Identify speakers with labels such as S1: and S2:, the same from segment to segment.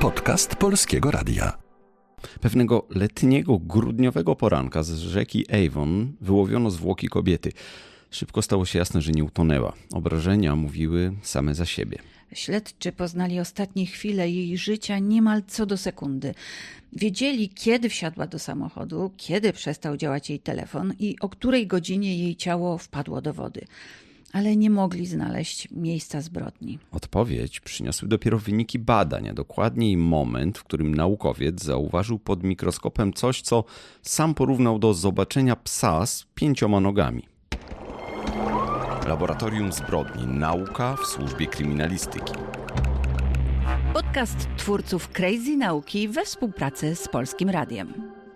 S1: Podcast Polskiego Radia.
S2: Pewnego letniego, grudniowego poranka z rzeki Avon wyłowiono zwłoki kobiety. Szybko stało się jasne, że nie utonęła. Obrażenia mówiły same za siebie.
S3: Śledczy poznali ostatnie chwile jej życia niemal co do sekundy. Wiedzieli, kiedy wsiadła do samochodu, kiedy przestał działać jej telefon i o której godzinie jej ciało wpadło do wody. Ale nie mogli znaleźć miejsca zbrodni.
S2: Odpowiedź przyniosły dopiero wyniki badań, a dokładniej moment, w którym naukowiec zauważył pod mikroskopem coś, co sam porównał do zobaczenia psa z 5 nogami. Laboratorium Zbrodni. Nauka w służbie kryminalistyki.
S3: Podcast twórców Crazy Nauki we współpracy z Polskim Radiem.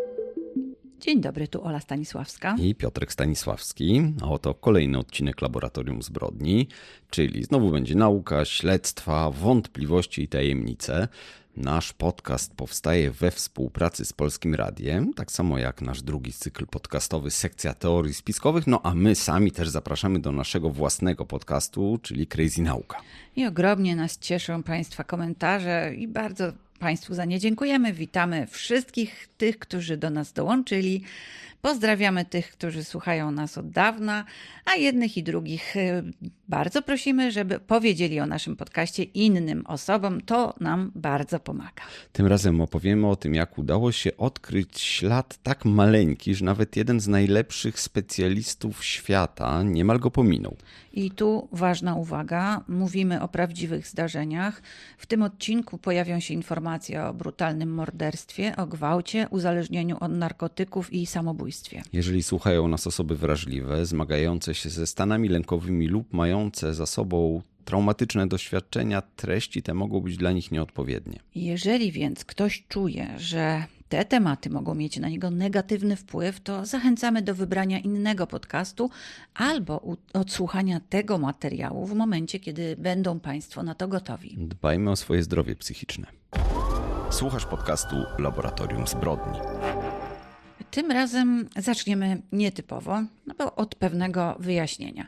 S3: Dzień dobry, tu Ola Stanisławska.
S2: I Piotrek Stanisławski. A oto kolejny odcinek Laboratorium Zbrodni, czyli znowu będzie nauka, śledztwa, wątpliwości i tajemnice. Nasz podcast powstaje we współpracy z Polskim Radiem, tak samo jak nasz drugi cykl podcastowy Sekcja Teorii Spiskowych, no a my sami też zapraszamy do naszego własnego podcastu, czyli Crazy Nauka.
S3: I ogromnie nas cieszą Państwa komentarze i bardzo Państwu za nie dziękujemy. Witamy wszystkich tych, którzy do nas dołączyli. Pozdrawiamy tych, którzy słuchają nas od dawna, a jednych i drugich bardzo prosimy, żeby powiedzieli o naszym podcaście innym osobom. To nam bardzo pomaga.
S2: Tym razem opowiemy o tym, jak udało się odkryć ślad tak maleńki, że nawet jeden z najlepszych specjalistów świata niemal go pominął.
S3: I tu ważna uwaga, mówimy o prawdziwych zdarzeniach. W tym odcinku pojawią się informacje o brutalnym morderstwie, o gwałcie, uzależnieniu od narkotyków i samobójstwie.
S2: Jeżeli słuchają nas osoby wrażliwe, zmagające się ze stanami lękowymi lub mające za sobą traumatyczne doświadczenia, treści te mogą być dla nich nieodpowiednie.
S3: Jeżeli więc ktoś czuje, że te tematy mogą mieć na niego negatywny wpływ, to zachęcamy do wybrania innego podcastu albo odsłuchania tego materiału w momencie, kiedy będą Państwo na to gotowi.
S2: Dbajmy o swoje zdrowie psychiczne. Słuchasz podcastu Laboratorium Zbrodni.
S3: Tym razem zaczniemy nietypowo, bo od pewnego wyjaśnienia.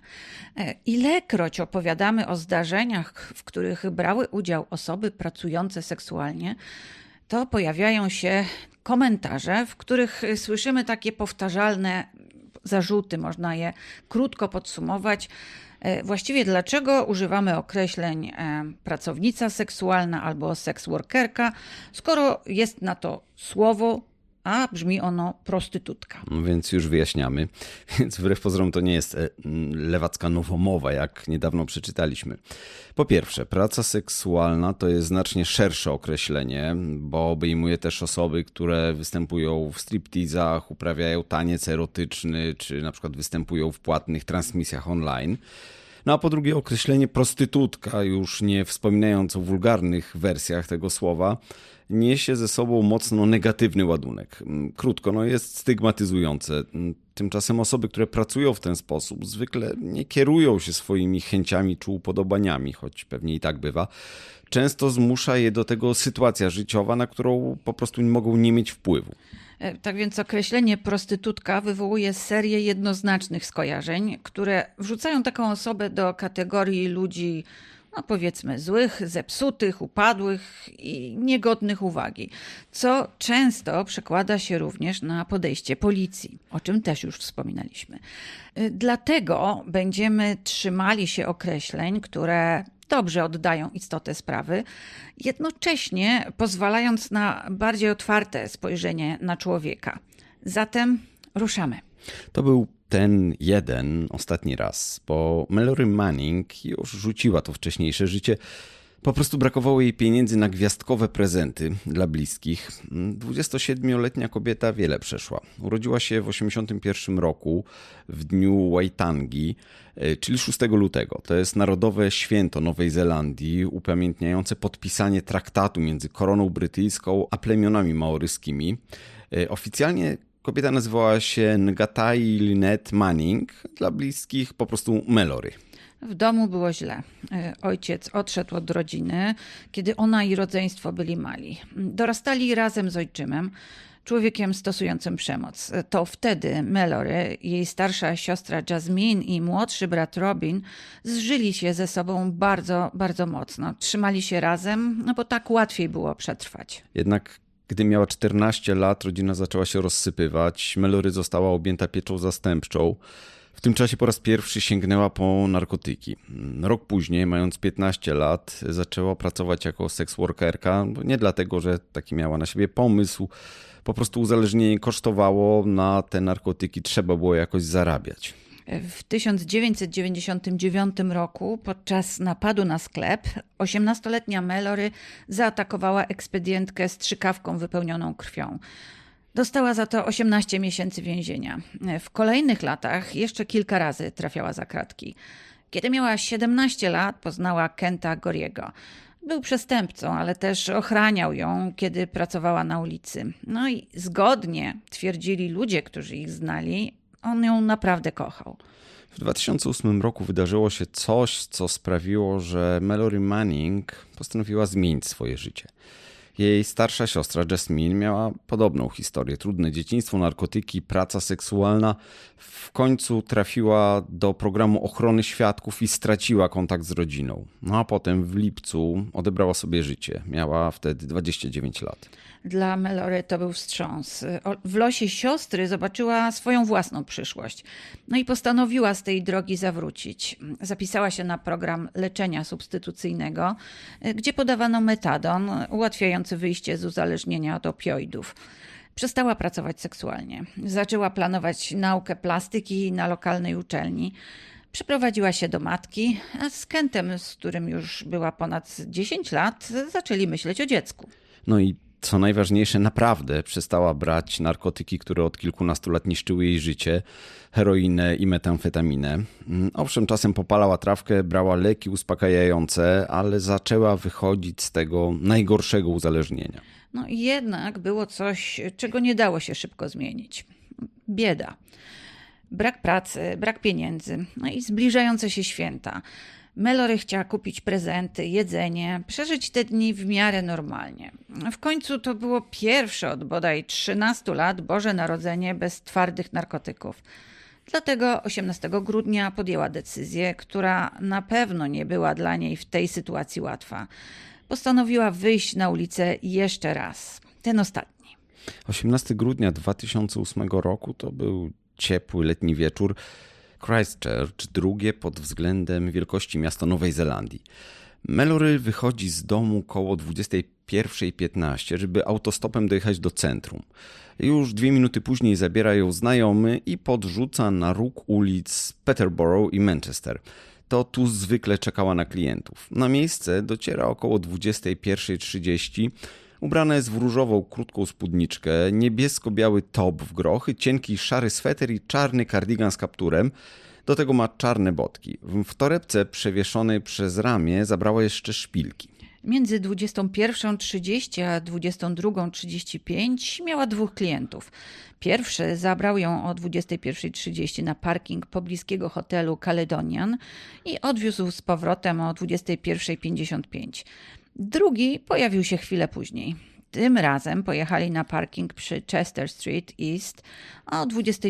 S3: Ilekroć opowiadamy o zdarzeniach, w których brały udział osoby pracujące seksualnie, to pojawiają się komentarze, w których słyszymy takie powtarzalne zarzuty, można je krótko podsumować. Właściwie dlaczego używamy określeń pracownica seksualna albo sex workerka, skoro jest na to słowo, a brzmi ono prostytutka.
S2: No więc już wyjaśniamy. Więc wbrew pozorom to nie jest lewacka nowomowa, jak niedawno przeczytaliśmy. Po pierwsze, praca seksualna to jest znacznie szersze określenie, bo obejmuje też osoby, które występują w striptizach, uprawiają taniec erotyczny, czy na przykład występują w płatnych transmisjach online. No a po drugie określenie prostytutka, już nie wspominając o wulgarnych wersjach tego słowa, niesie ze sobą mocno negatywny ładunek. Krótko, jest stygmatyzujące. Tymczasem osoby, które pracują w ten sposób, zwykle nie kierują się swoimi chęciami czy upodobaniami, choć pewnie i tak bywa. Często zmusza je do tego sytuacja życiowa, na którą po prostu mogą nie mieć wpływu.
S3: Tak więc określenie prostytutka wywołuje serię jednoznacznych skojarzeń, które wrzucają taką osobę do kategorii ludzi, powiedzmy złych, zepsutych, upadłych i niegodnych uwagi, co często przekłada się również na podejście policji, o czym też już wspominaliśmy. Dlatego będziemy trzymali się określeń, które dobrze oddają istotę sprawy, jednocześnie pozwalając na bardziej otwarte spojrzenie na człowieka. Zatem ruszamy.
S2: To był ten jeden ostatni raz, bo Mallory Manning już rzuciła to wcześniejsze życie. Po prostu brakowało jej pieniędzy na gwiazdkowe prezenty dla bliskich. 27-letnia kobieta wiele przeszła. Urodziła się w 1981 roku w dniu Waitangi, czyli 6 lutego. To jest narodowe święto Nowej Zelandii, upamiętniające podpisanie traktatu między koroną brytyjską a plemionami maoryskimi. Oficjalnie kobieta nazywała się Ngatai Lynette Manning, dla bliskich po prostu Mallory.
S3: W domu było źle. Ojciec odszedł od rodziny, kiedy ona i rodzeństwo byli mali. Dorastali razem z ojczymem. człowiekiem stosującym przemoc. To wtedy Mallory, jej starsza siostra Jasmine i młodszy brat Robin zżyli się ze sobą bardzo, bardzo mocno. Trzymali się razem, bo tak łatwiej było przetrwać.
S2: Jednak gdy miała 14 lat, rodzina zaczęła się rozsypywać. Mallory została objęta pieczą zastępczą. W tym czasie po raz pierwszy sięgnęła po narkotyki. Rok później, mając 15 lat, zaczęła pracować jako seksworkerka. Nie dlatego, że taki miała na siebie pomysł. Po prostu uzależnienie kosztowało, na te narkotyki trzeba było jakoś zarabiać.
S3: W 1999 roku podczas napadu na sklep 18-letnia Mallory zaatakowała ekspedientkę strzykawką wypełnioną krwią. Dostała za to 18 miesięcy więzienia. W kolejnych latach jeszcze kilka razy trafiała za kratki. Kiedy miała 17 lat, poznała Kenta Goriego. Był przestępcą, ale też ochraniał ją, kiedy pracowała na ulicy. No i zgodnie twierdzili ludzie, którzy ich znali, on ją naprawdę kochał.
S2: W 2008 roku wydarzyło się coś, co sprawiło, że Mallory Manning postanowiła zmienić swoje życie. Jej starsza siostra Jasmine miała podobną historię. Trudne dzieciństwo, narkotyki, praca seksualna. W końcu trafiła do programu ochrony świadków i straciła kontakt z rodziną. No a potem w lipcu odebrała sobie życie. Miała wtedy 29 lat.
S3: Dla Mallory to był wstrząs. W losie siostry zobaczyła swoją własną przyszłość. No i postanowiła z tej drogi zawrócić. Zapisała się na program leczenia substytucyjnego, gdzie podawano metadon ułatwiający wyjście z uzależnienia od opioidów. Przestała pracować seksualnie. Zaczęła planować naukę plastyki na lokalnej uczelni. Przeprowadziła się do matki, a z Kentem, z którym już była ponad 10 lat, zaczęli myśleć o dziecku.
S2: No i co najważniejsze, naprawdę przestała brać narkotyki, które od kilkunastu lat niszczyły jej życie, heroinę i metamfetaminę. Owszem, czasem popalała trawkę, brała leki uspokajające, ale zaczęła wychodzić z tego najgorszego uzależnienia.
S3: No i jednak było coś, czego nie dało się szybko zmienić. Bieda. Brak pracy, brak pieniędzy, no i zbliżające się święta. Mallory chciała kupić prezenty, jedzenie, przeżyć te dni w miarę normalnie. W końcu to było pierwsze od bodaj 13 lat Boże Narodzenie bez twardych narkotyków. Dlatego 18 grudnia podjęła decyzję, która na pewno nie była dla niej w tej sytuacji łatwa. Postanowiła wyjść na ulicę jeszcze raz, ten ostatni.
S2: 18 grudnia 2008 roku to był ciepły letni wieczór. Christchurch, drugie pod względem wielkości miasto Nowej Zelandii. Mallory wychodzi z domu koło 21:15, żeby autostopem dojechać do centrum. Już 2 minuty później zabiera ją znajomy i podrzuca na róg ulic Peterborough i Manchester. To tu zwykle czekała na klientów. Na miejsce dociera około 21:30. Ubrana jest w różową, krótką spódniczkę, niebiesko-biały top w grochy, cienki, szary sweter i czarny kardigan z kapturem. Do tego ma czarne botki. W torebce przewieszonej przez ramię zabrała jeszcze szpilki.
S3: Między 21:30 a 22:35 miała 2 klientów. Pierwszy zabrał ją o 21:30 na parking pobliskiego hotelu Caledonian i odwiózł z powrotem o 21:55. Drugi pojawił się chwilę później. Tym razem pojechali na parking przy Chester Street East, a o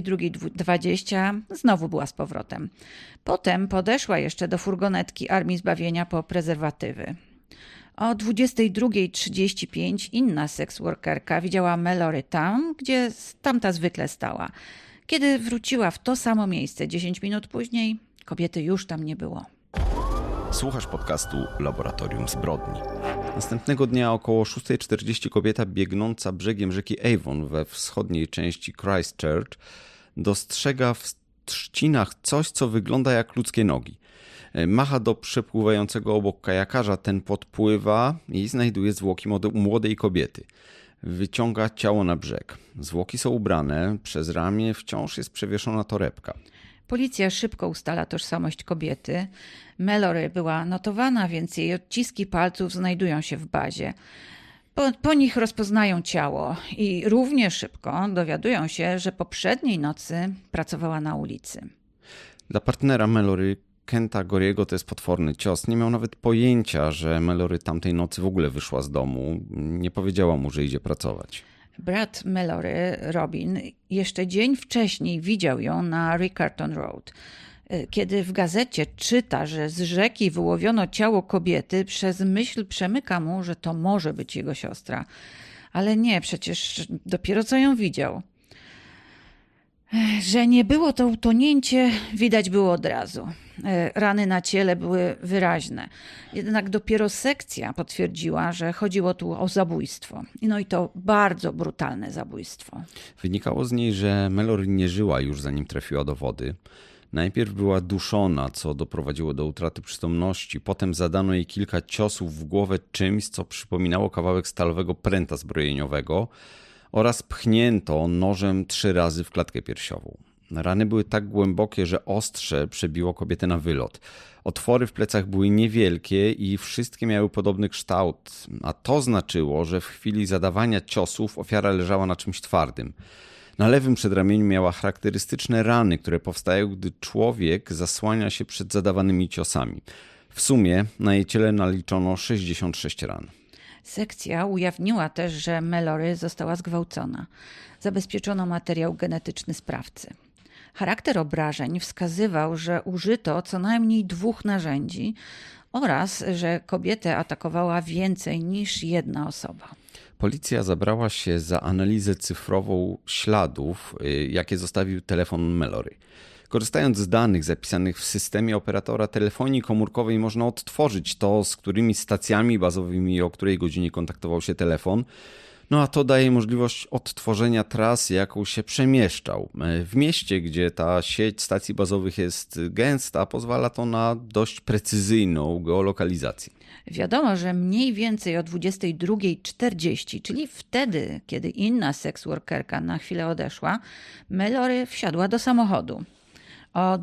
S3: 22:20 znowu była z powrotem. Potem podeszła jeszcze do furgonetki Armii Zbawienia po prezerwatywy. O 22:35 inna seksworkerka widziała Mallory tam, gdzie tamta zwykle stała. Kiedy wróciła w to samo miejsce 10 minut później, kobiety już tam nie było.
S2: Słuchasz podcastu Laboratorium Zbrodni. Następnego dnia około 6:40 kobieta biegnąca brzegiem rzeki Avon we wschodniej części Christchurch dostrzega w trzcinach coś, co wygląda jak ludzkie nogi. Macha do przepływającego obok kajakarza, ten podpływa i znajduje zwłoki młodej kobiety. Wyciąga ciało na brzeg. Zwłoki są ubrane, przez ramię wciąż jest przewieszona torebka.
S3: Policja szybko ustala tożsamość kobiety. Mallory była notowana, więc jej odciski palców znajdują się w bazie. Po nich rozpoznają ciało i równie szybko dowiadują się, że poprzedniej nocy pracowała na ulicy.
S2: Dla partnera Mallory, Kenta Goriego, to jest potworny cios. Nie miał nawet pojęcia, że Mallory tamtej nocy w ogóle wyszła z domu. Nie powiedziała mu, że idzie pracować.
S3: Brat Mallory, Robin, jeszcze dzień wcześniej widział ją na Riccarton Road. Kiedy w gazecie czyta, że z rzeki wyłowiono ciało kobiety, przez myśl przemyka mu, że to może być jego siostra. Ale nie, przecież dopiero co ją widział. Że nie było to utonięcie, widać było od razu. Rany na ciele były wyraźne. Jednak dopiero sekcja potwierdziła, że chodziło tu o zabójstwo. No i to bardzo brutalne zabójstwo.
S2: Wynikało z niej, że Mallory nie żyła już zanim trafiła do wody. Najpierw była duszona, co doprowadziło do utraty przytomności. Potem zadano jej kilka ciosów w głowę czymś, co przypominało kawałek stalowego pręta zbrojeniowego oraz pchnięto nożem 3 razy w klatkę piersiową. Rany były tak głębokie, że ostrze przebiło kobietę na wylot. Otwory w plecach były niewielkie i wszystkie miały podobny kształt, a to znaczyło, że w chwili zadawania ciosów ofiara leżała na czymś twardym. Na lewym przedramieniu miała charakterystyczne rany, które powstają, gdy człowiek zasłania się przed zadawanymi ciosami. W sumie na jej ciele naliczono 66 ran.
S3: Sekcja ujawniła też, że Mallory została zgwałcona. Zabezpieczono materiał genetyczny sprawcy. Charakter obrażeń wskazywał, że użyto co najmniej 2 narzędzi oraz, że kobietę atakowała więcej niż jedna osoba.
S2: Policja zabrała się za analizę cyfrową śladów, jakie zostawił telefon Mallory. Korzystając z danych zapisanych w systemie operatora telefonii komórkowej można odtworzyć to, z którymi stacjami bazowymi i o której godzinie kontaktował się telefon. No a to daje możliwość odtworzenia trasy, jaką się przemieszczał. W mieście, gdzie ta sieć stacji bazowych jest gęsta, pozwala to na dość precyzyjną geolokalizację.
S3: Wiadomo, że mniej więcej o 22:40, czyli wtedy, kiedy inna seksworkerka na chwilę odeszła, Mallory wsiadła do samochodu. O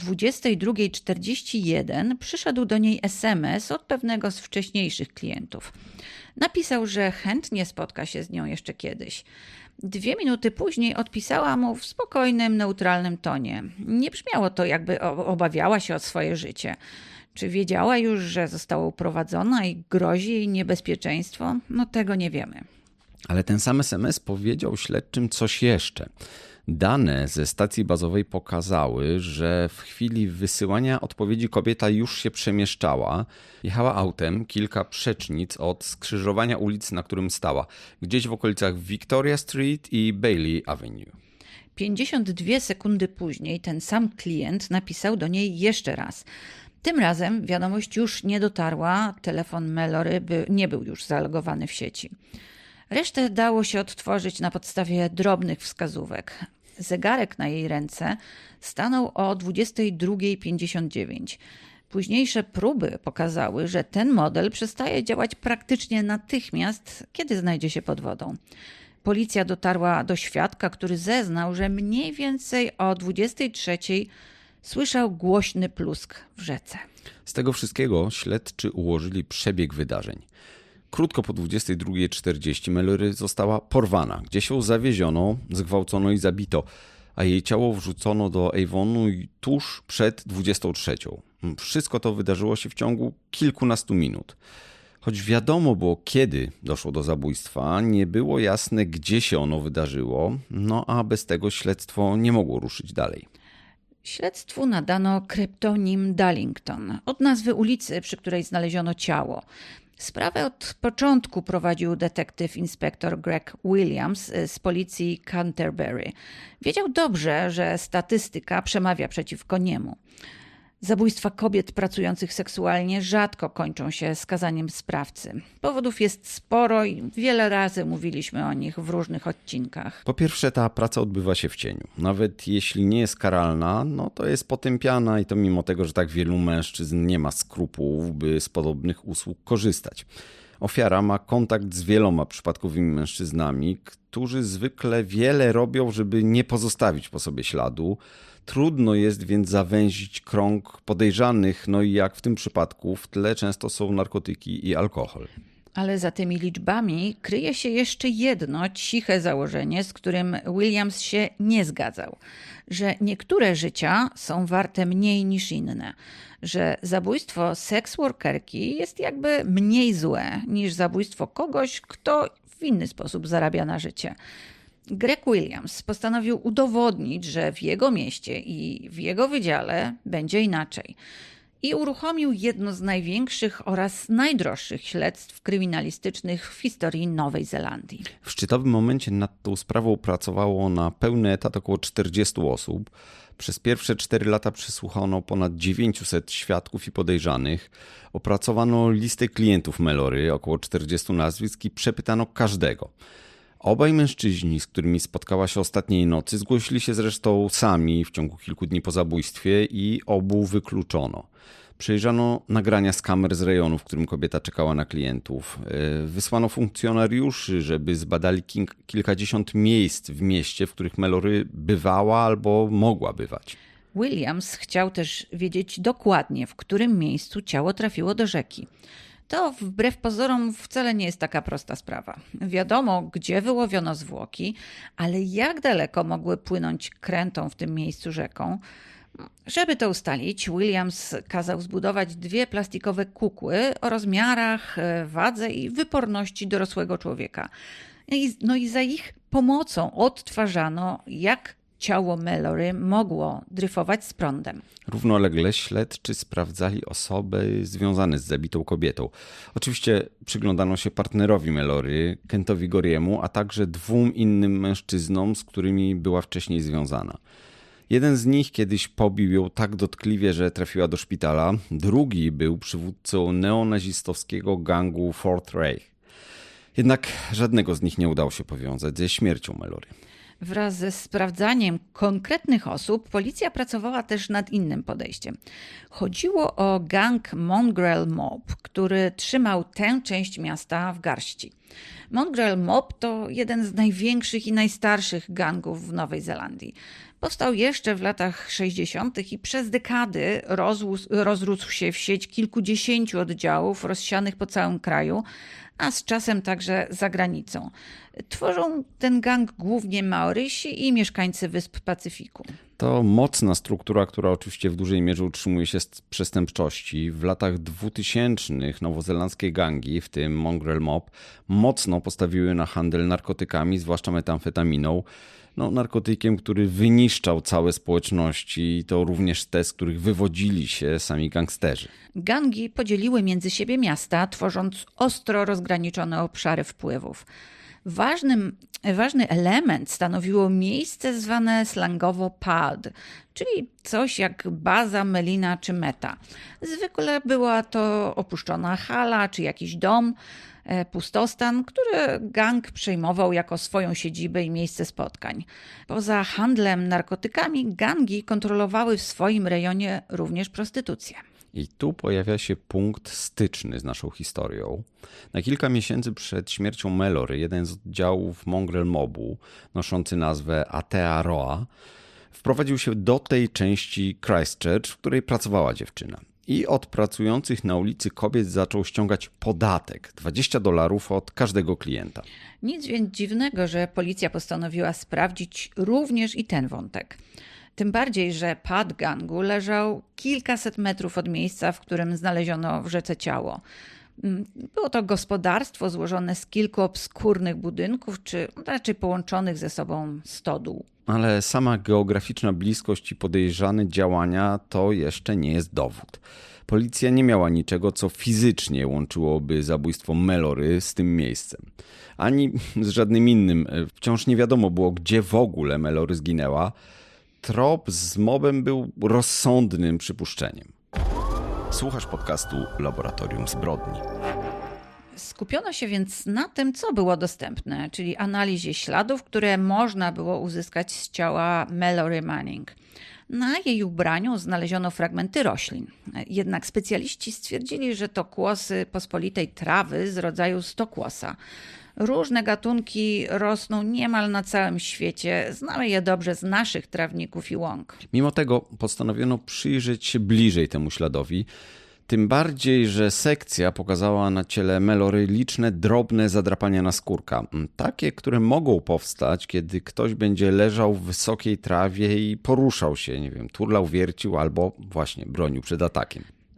S3: 22:41 przyszedł do niej SMS od pewnego z wcześniejszych klientów. Napisał, że chętnie spotka się z nią jeszcze kiedyś. 2 minuty później odpisała mu w spokojnym, neutralnym tonie. Nie brzmiało to, jakby obawiała się o swoje życie. Czy wiedziała już, że została uprowadzona i grozi jej niebezpieczeństwo? No tego nie wiemy.
S2: Ale ten sam SMS powiedział śledczym coś jeszcze. Dane ze stacji bazowej pokazały, że w chwili wysyłania odpowiedzi kobieta już się przemieszczała. Jechała autem kilka przecznic od skrzyżowania ulic, na którym stała. Gdzieś w okolicach Victoria Street i Bailey Avenue.
S3: 52 sekundy później ten sam klient napisał do niej jeszcze raz. Tym razem wiadomość już nie dotarła, telefon Mallory nie był już zalogowany w sieci. Resztę dało się odtworzyć na podstawie drobnych wskazówek. Zegarek na jej ręce stanął o 22:59. Późniejsze próby pokazały, że ten model przestaje działać praktycznie natychmiast, kiedy znajdzie się pod wodą. Policja dotarła do świadka, który zeznał, że mniej więcej o 23:00 słyszał głośny plusk w rzece.
S2: Z tego wszystkiego śledczy ułożyli przebieg wydarzeń. Krótko po 22:40 Mallory została porwana. Gdzieś ją zawieziono, zgwałcono i zabito, a jej ciało wrzucono do Avonu tuż przed 23:00. Wszystko to wydarzyło się w ciągu kilkunastu minut. Choć wiadomo było, kiedy doszło do zabójstwa, nie było jasne, gdzie się ono wydarzyło, no a bez tego śledztwo nie mogło ruszyć dalej.
S3: Śledztwu nadano kryptonim Darlington, od nazwy ulicy, przy której znaleziono ciało. Sprawę od początku prowadził detektyw inspektor Greg Williams z policji Canterbury. Wiedział dobrze, że statystyka przemawia przeciwko niemu. Zabójstwa kobiet pracujących seksualnie rzadko kończą się skazaniem sprawcy. Powodów jest sporo i wiele razy mówiliśmy o nich w różnych odcinkach.
S2: Po pierwsze, ta praca odbywa się w cieniu. Nawet jeśli nie jest karalna, no to jest potępiana i to mimo tego, że tak wielu mężczyzn nie ma skrupułów, by z podobnych usług korzystać. Ofiara ma kontakt z wieloma przypadkowymi mężczyznami, którzy zwykle wiele robią, żeby nie pozostawić po sobie śladu. Trudno jest więc zawęzić krąg podejrzanych, no i jak w tym przypadku w tle często są narkotyki i alkohol.
S3: Ale za tymi liczbami kryje się jeszcze jedno ciche założenie, z którym Williams się nie zgadzał. Że niektóre życia są warte mniej niż inne. Że zabójstwo seksworkerki jest jakby mniej złe niż zabójstwo kogoś, kto w inny sposób zarabia na życie. Greg Williams postanowił udowodnić, że w jego mieście i w jego wydziale będzie inaczej. I uruchomił jedno z największych oraz najdroższych śledztw kryminalistycznych w historii Nowej Zelandii.
S2: W szczytowym momencie nad tą sprawą pracowało na pełny etat około 40 osób. Przez pierwsze 4 lata przesłuchano ponad 900 świadków i podejrzanych. Opracowano listę klientów Melory, około 40 nazwisk i przepytano każdego. Obaj mężczyźni, z którymi spotkała się ostatniej nocy, zgłosili się zresztą sami w ciągu kilku dni po zabójstwie i obu wykluczono. Przejrzano nagrania z kamer z rejonu, w którym kobieta czekała na klientów. Wysłano funkcjonariuszy, żeby zbadali kilkadziesiąt miejsc w mieście, w których Melory bywała albo mogła bywać.
S3: Williams chciał też wiedzieć dokładnie, w którym miejscu ciało trafiło do rzeki. To wbrew pozorom wcale nie jest taka prosta sprawa. Wiadomo, gdzie wyłowiono zwłoki, ale jak daleko mogły płynąć krętą w tym miejscu rzeką? Żeby to ustalić, Williams kazał zbudować 2 plastikowe kukły o rozmiarach, wadze i wyporności dorosłego człowieka. I za ich pomocą odtwarzano, jak ciało Melory mogło dryfować z prądem.
S2: Równolegle śledczy sprawdzali osoby związane z zabitą kobietą. Oczywiście przyglądano się partnerowi Melory, Kentowi Goriemu, a także 2 innym mężczyznom, z którymi była wcześniej związana. Jeden z nich kiedyś pobił ją tak dotkliwie, że trafiła do szpitala. Drugi był przywódcą neonazistowskiego gangu Fourth Reich. Jednak żadnego z nich nie udało się powiązać ze śmiercią Melory.
S3: Wraz ze sprawdzaniem konkretnych osób policja pracowała też nad innym podejściem. Chodziło o gang Mongrel Mob, który trzymał tę część miasta w garści. Mongrel Mob to jeden z największych i najstarszych gangów w Nowej Zelandii. Powstał jeszcze w latach 60. i przez dekady rozrósł się w sieć kilkudziesięciu oddziałów rozsianych po całym kraju, a z czasem także za granicą. Tworzą ten gang głównie Maorysi i mieszkańcy Wysp Pacyfiku.
S2: To mocna struktura, która oczywiście w dużej mierze utrzymuje się z przestępczości. W latach 2000 nowozelandzkie gangi, w tym Mongrel Mob, mocno postawiły na handel narkotykami, zwłaszcza metamfetaminą. Narkotykiem, który wyniszczał całe społeczności i to również te, z których wywodzili się sami gangsterzy.
S3: Gangi podzieliły między siebie miasta, tworząc ostro rozgraniczone obszary wpływów. Ważny element stanowiło miejsce zwane slangowo pad, czyli coś jak baza, melina czy meta. Zwykle była to opuszczona hala czy jakiś dom, pustostan, który gang przejmował jako swoją siedzibę i miejsce spotkań. Poza handlem narkotykami gangi kontrolowały w swoim rejonie również prostytucję.
S2: I tu pojawia się punkt styczny z naszą historią. Na kilka miesięcy przed śmiercią Melory jeden z oddziałów Mongrel Mobu, noszący nazwę Aotearoa, wprowadził się do tej części Christchurch, w której pracowała dziewczyna. I od pracujących na ulicy kobiet zaczął ściągać podatek $20 od każdego klienta.
S3: Nic więc dziwnego, że policja postanowiła sprawdzić również i ten wątek. Tym bardziej, że pad gangu leżał kilkaset metrów od miejsca, w którym znaleziono w rzece ciało. Było to gospodarstwo złożone z kilku obskurnych budynków, czy raczej połączonych ze sobą stodół.
S2: Ale sama geograficzna bliskość i podejrzane działania to jeszcze nie jest dowód. Policja nie miała niczego, co fizycznie łączyłoby zabójstwo Melory z tym miejscem. Ani z żadnym innym. Wciąż nie wiadomo było, gdzie w ogóle Melory zginęła. Trop z mobem był rozsądnym przypuszczeniem.
S1: Słuchasz podcastu Laboratorium Zbrodni.
S3: Skupiono się więc na tym, co było dostępne, czyli analizie śladów, które można było uzyskać z ciała Melory Manning. Na jej ubraniu znaleziono fragmenty roślin. Jednak specjaliści stwierdzili, że to kłosy pospolitej trawy z rodzaju stokłosa. Różne gatunki rosną niemal na całym świecie. Znamy je dobrze z naszych trawników i łąk.
S2: Mimo tego postanowiono przyjrzeć się bliżej temu śladowi. Tym bardziej, że sekcja pokazała na ciele Melory liczne drobne zadrapania naskórka. Takie, które mogą powstać, kiedy ktoś będzie leżał w wysokiej trawie i poruszał się, turlał, wiercił albo właśnie bronił przed atakiem.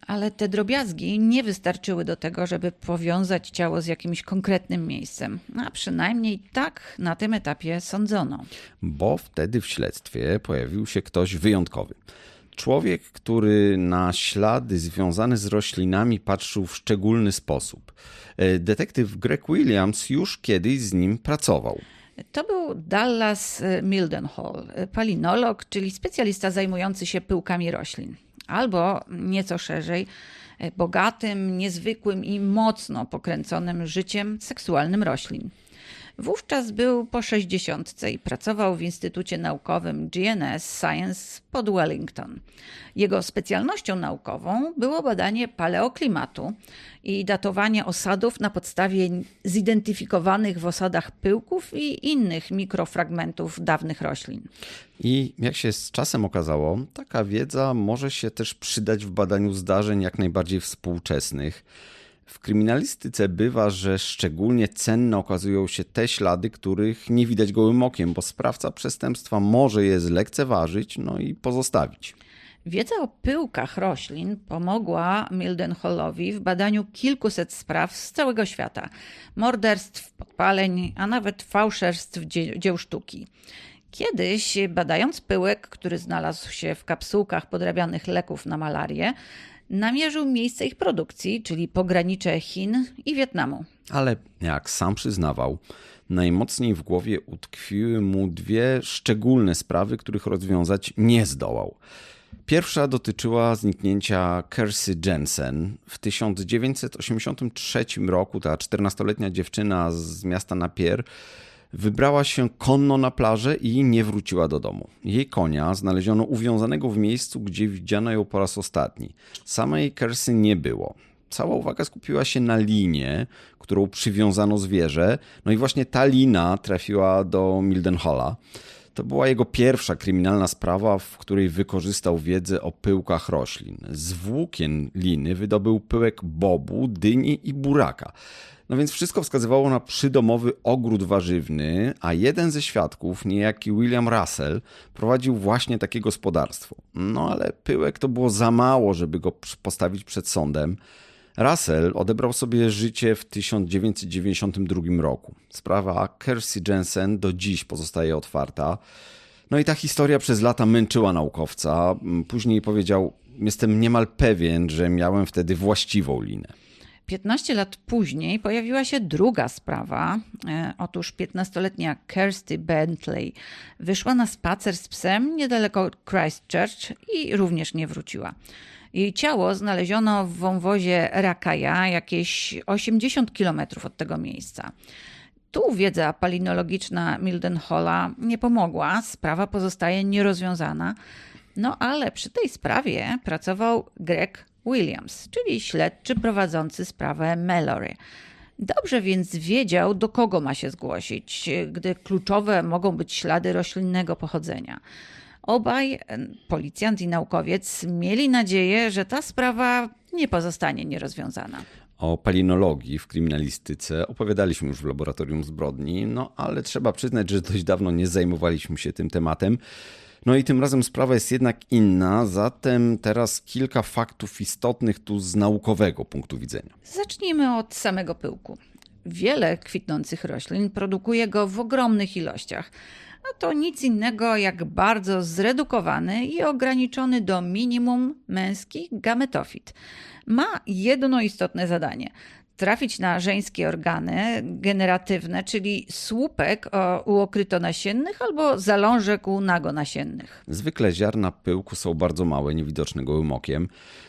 S3: Ale te drobiazgi nie wystarczyły do tego, żeby powiązać ciało z jakimś konkretnym miejscem. A przynajmniej tak na tym etapie sądzono.
S2: Bo wtedy w śledztwie pojawił się ktoś wyjątkowy. Człowiek, który na ślady związane z roślinami patrzył w szczególny sposób. Detektyw Greg Williams już kiedyś z nim pracował.
S3: To był Dallas Mildenhall, palinolog, czyli specjalista zajmujący się pyłkami roślin. Albo nieco szerzej, bogatym, niezwykłym i mocno pokręconym życiem seksualnym roślin. Wówczas był po 60 i pracował w Instytucie Naukowym GNS Science pod Wellington. Jego specjalnością naukową było badanie paleoklimatu i datowanie osadów na podstawie zidentyfikowanych w osadach pyłków i innych mikrofragmentów dawnych roślin.
S2: I jak się z czasem okazało, taka wiedza może się też przydać w badaniu zdarzeń jak najbardziej współczesnych. W kryminalistyce bywa, że szczególnie cenne okazują się te ślady, których nie widać gołym okiem, bo sprawca przestępstwa może je zlekceważyć, i pozostawić.
S3: Wiedza o pyłkach roślin pomogła Mildenhallowi w badaniu kilkuset spraw z całego świata. Morderstw, podpaleń, a nawet fałszerstw dzieł sztuki. Kiedyś, badając pyłek, który znalazł się w kapsułkach podrabianych leków na malarię, namierzył miejsce ich produkcji, czyli pogranicze Chin i Wietnamu.
S2: Ale jak sam przyznawał, najmocniej w głowie utkwiły mu dwie szczególne sprawy, których rozwiązać nie zdołał. Pierwsza dotyczyła zniknięcia Kersey Jensen. W 1983 roku ta 14-letnia dziewczyna z miasta Napier wybrała się konno na plażę i nie wróciła do domu. Jej konia znaleziono uwiązanego w miejscu, gdzie widziano ją po raz ostatni. Samej Kersey nie było. Cała uwaga skupiła się na linie, którą przywiązano zwierzę. I właśnie ta lina trafiła do Mildenhalla. To była jego pierwsza kryminalna sprawa, w której wykorzystał wiedzę o pyłkach roślin. Z włókien liny wydobył pyłek bobu, dyni i buraka. Więc wszystko wskazywało na przydomowy ogród warzywny, a jeden ze świadków, niejaki William Russell, prowadził właśnie takie gospodarstwo. Ale pyłek to było za mało, żeby go postawić przed sądem. Russell odebrał sobie życie w 1992 roku. Sprawa Kersey Jensen do dziś pozostaje otwarta. I ta historia przez lata męczyła naukowca. Później powiedział: jestem niemal pewien, że miałem wtedy właściwą linę.
S3: 15 lat później pojawiła się druga sprawa. Otóż 15-letnia Kirsty Bentley wyszła na spacer z psem niedaleko Christchurch i również nie wróciła. Jej ciało znaleziono w wąwozie Rakaja, jakieś 80 km od tego miejsca. Tu wiedza palinologiczna Mildenhalla nie pomogła, sprawa pozostaje nierozwiązana. Ale przy tej sprawie pracował Greg Williams, czyli śledczy prowadzący sprawę Mallory. Dobrze więc wiedział, do kogo ma się zgłosić, gdy kluczowe mogą być ślady roślinnego pochodzenia. Obaj, policjant i naukowiec, mieli nadzieję, że ta sprawa nie pozostanie nierozwiązana.
S2: O palinologii w kryminalistyce opowiadaliśmy już w Laboratorium Zbrodni, ale trzeba przyznać, że dość dawno nie zajmowaliśmy się tym tematem. I tym razem sprawa jest jednak inna, zatem teraz kilka faktów istotnych tu z naukowego punktu widzenia.
S3: Zacznijmy od samego pyłku. Wiele kwitnących roślin produkuje go w ogromnych ilościach. To nic innego jak bardzo zredukowany i ograniczony do minimum męski gametofit. Ma jedno istotne zadanie – trafić na żeńskie organy generatywne, czyli słupek u okrytonasiennych albo zalążek u nagonasiennych.
S2: Zwykle ziarna pyłku są bardzo małe, niewidoczne gołym okiem.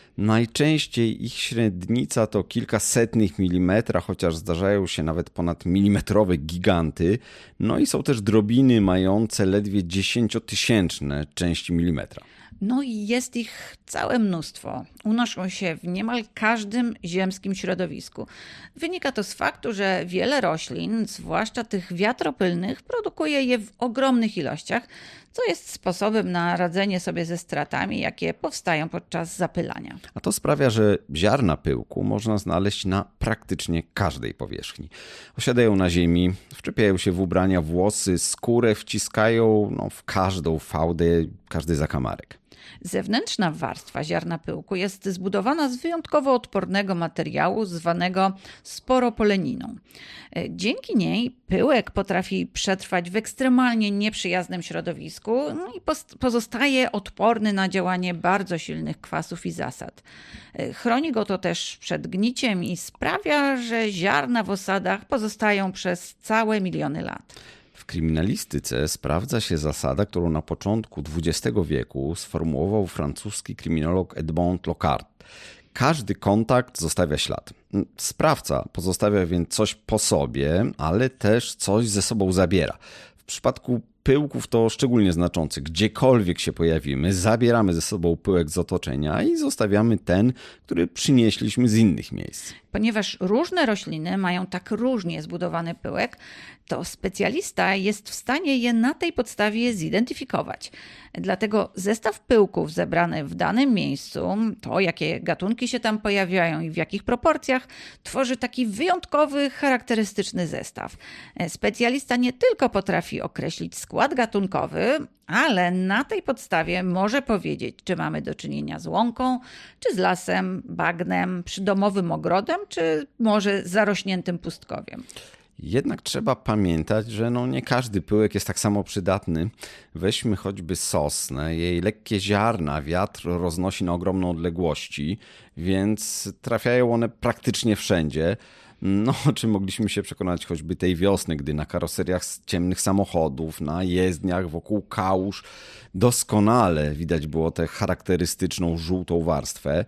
S2: Najczęściej ich średnica to kilka setnych milimetra, chociaż zdarzają się nawet ponad milimetrowe giganty. I są też drobiny mające ledwie 10-tysięczne części milimetra.
S3: I jest ich całe mnóstwo. Unoszą się w niemal każdym ziemskim środowisku. Wynika to z faktu, że wiele roślin, zwłaszcza tych wiatropylnych, produkuje je w ogromnych ilościach, co jest sposobem na radzenie sobie ze stratami, jakie powstają podczas zapylania.
S2: A to sprawia, że ziarna pyłku można znaleźć na praktycznie każdej powierzchni. Osiadają na ziemi, wczepiają się w ubrania, włosy, skórę, wciskają w każdą fałdę, każdy zakamarek.
S3: Zewnętrzna warstwa ziarna pyłku jest zbudowana z wyjątkowo odpornego materiału zwanego sporopoleniną. Dzięki niej pyłek potrafi przetrwać w ekstremalnie nieprzyjaznym środowisku i pozostaje odporny na działanie bardzo silnych kwasów i zasad. Chroni go to też przed gniciem i sprawia, że ziarna w osadach pozostają przez całe miliony lat.
S2: W kryminalistyce sprawdza się zasada, którą na początku XX wieku sformułował francuski kryminolog Edmond Locard. Każdy kontakt zostawia ślad. Sprawca pozostawia więc coś po sobie, ale też coś ze sobą zabiera. W przypadku pyłków to szczególnie znaczące. Gdziekolwiek się pojawimy, zabieramy ze sobą pyłek z otoczenia i zostawiamy ten, który przynieśliśmy z innych miejsc.
S3: Ponieważ różne rośliny mają tak różnie zbudowany pyłek, to specjalista jest w stanie je na tej podstawie zidentyfikować. Dlatego zestaw pyłków zebrany w danym miejscu, to jakie gatunki się tam pojawiają i w jakich proporcjach, tworzy taki wyjątkowy, charakterystyczny zestaw. Specjalista nie tylko potrafi określić skład gatunkowy, ale na tej podstawie może powiedzieć, czy mamy do czynienia z łąką, czy z lasem, bagnem, przydomowym ogrodem, czy może zarośniętym pustkowiem.
S2: Jednak trzeba pamiętać, że nie każdy pyłek jest tak samo przydatny. Weźmy choćby sosnę. Jej lekkie ziarna wiatr roznosi na ogromne odległości, więc trafiają one praktycznie wszędzie. O czym mogliśmy się przekonać choćby tej wiosny, gdy na karoseriach ciemnych samochodów, na jezdniach, wokół kałuż doskonale widać było tę charakterystyczną żółtą warstwę.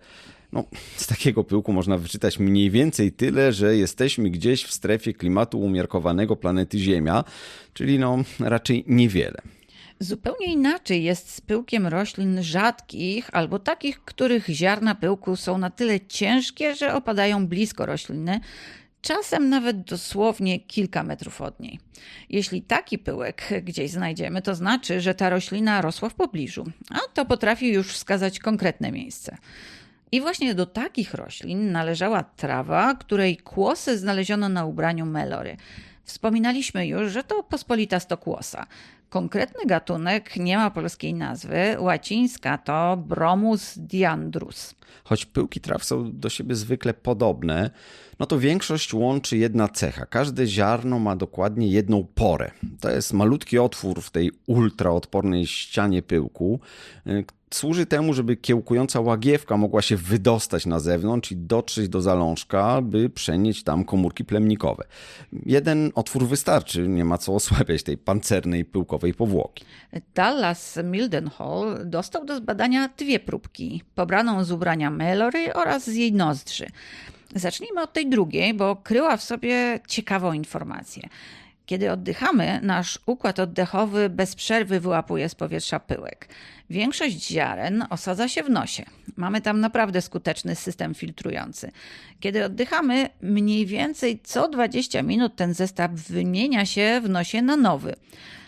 S2: Z takiego pyłku można wyczytać mniej więcej tyle, że jesteśmy gdzieś w strefie klimatu umiarkowanego planety Ziemia, czyli raczej niewiele.
S3: Zupełnie inaczej jest z pyłkiem roślin rzadkich albo takich, których ziarna pyłku są na tyle ciężkie, że opadają blisko rośliny, czasem nawet dosłownie kilka metrów od niej. Jeśli taki pyłek gdzieś znajdziemy, to znaczy, że ta roślina rosła w pobliżu, a to potrafi już wskazać konkretne miejsce. I właśnie do takich roślin należała trawa, której kłosy znaleziono na ubraniu Melory. Wspominaliśmy już, że to pospolita stokłosa. Konkretny gatunek nie ma polskiej nazwy, łacińska to Bromus diandrus.
S2: Choć pyłki traw są do siebie zwykle podobne, to większość łączy jedna cecha. Każde ziarno ma dokładnie jedną porę. To jest malutki otwór w tej ultraodpornej ścianie pyłku. Służy temu, żeby kiełkująca łagiewka mogła się wydostać na zewnątrz i dotrzeć do zalążka, by przenieść tam komórki plemnikowe. Jeden otwór wystarczy, nie ma co osłabiać tej pancernej pyłkowej powłoki.
S3: Dallas Mildenhall dostał do zbadania 2 próbki, pobraną z ubrania Melory oraz z jej nozdrzy. Zacznijmy od tej drugiej, bo kryła w sobie ciekawą informację. Kiedy oddychamy, nasz układ oddechowy bez przerwy wyłapuje z powietrza pyłek. Większość ziaren osadza się w nosie. Mamy tam naprawdę skuteczny system filtrujący. Kiedy oddychamy, mniej więcej co 20 minut ten zestaw wymienia się w nosie na nowy.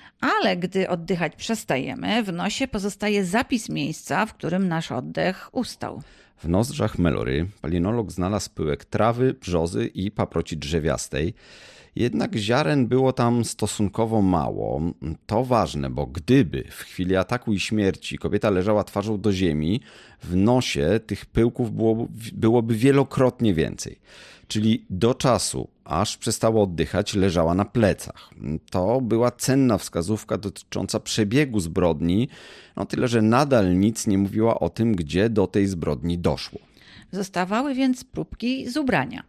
S3: Ale gdy oddychać przestajemy, w nosie pozostaje zapis miejsca, w którym nasz oddech ustał.
S2: W nozdrzach Melory palinolog znalazł pyłek trawy, brzozy i paproci drzewiastej. Jednak ziaren było tam stosunkowo mało. To ważne, bo gdyby w chwili ataku i śmierci kobieta leżała twarzą do ziemi, w nosie tych pyłków byłoby wielokrotnie więcej. Czyli do czasu, aż przestała oddychać, leżała na plecach. To była cenna wskazówka dotycząca przebiegu zbrodni, tyle że nadal nic nie mówiła o tym, gdzie do tej zbrodni doszło.
S3: Zostawały więc próbki z ubrania.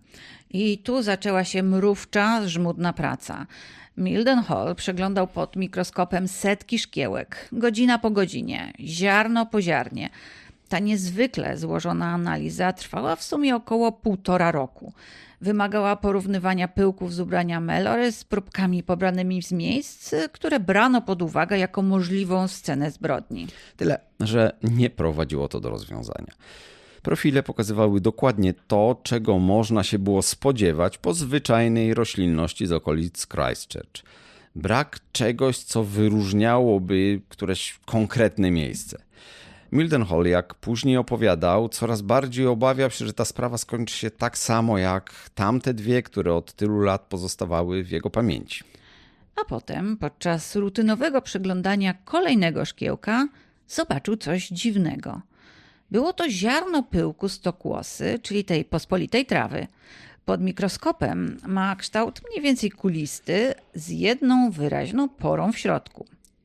S3: I tu zaczęła się mrówcza, żmudna praca. Mildenhall przeglądał pod mikroskopem setki szkiełek, godzina po godzinie, ziarno po ziarnie. Ta niezwykle złożona analiza trwała w sumie około 1,5 roku. Wymagała porównywania pyłków z ubrania Melory z próbkami pobranymi z miejsc, które brano pod uwagę jako możliwą scenę zbrodni.
S2: Tyle, że nie prowadziło to do rozwiązania. Profile pokazywały dokładnie to, czego można się było spodziewać po zwyczajnej roślinności z okolic Christchurch. Brak czegoś, co wyróżniałoby któreś konkretne miejsce. Mildenhall, jak później opowiadał, coraz bardziej obawiał się, że ta sprawa skończy się tak samo jak tamte 2, które od tylu lat pozostawały w jego pamięci.
S3: A potem, podczas rutynowego przeglądania kolejnego szkiełka, zobaczył coś dziwnego. Było to ziarno pyłku stokłosy, czyli tej pospolitej trawy. Pod mikroskopem ma kształt mniej więcej kulisty z jedną wyraźną porą w środku.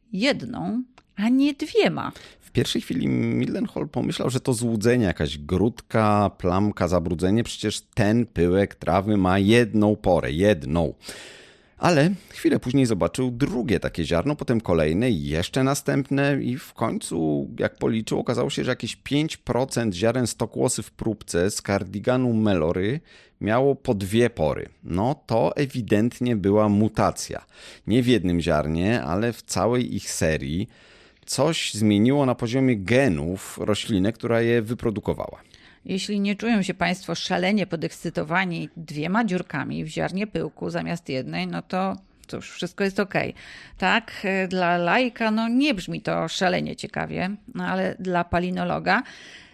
S3: Jedną, a nie dwiema.
S2: W pierwszej chwili Mildenhall pomyślał, że to złudzenie, jakaś grudka, plamka, zabrudzenie. Przecież ten pyłek trawy ma jedną porę, jedną. Ale chwilę później zobaczył drugie takie ziarno, potem kolejne i jeszcze następne i w końcu, jak policzył, okazało się, że jakieś 5% ziaren stokłosy w próbce z cardiganu Melory miało po 2 pory. No to ewidentnie była mutacja. Nie w jednym ziarnie, ale w całej ich serii. Coś zmieniło na poziomie genów roślinę, która je wyprodukowała.
S3: Jeśli nie czują się Państwo szalenie podekscytowani 2 dziurkami w ziarnie pyłku zamiast jednej, no to cóż, wszystko jest okej. Tak, dla laika nie brzmi to szalenie ciekawie, ale dla palinologa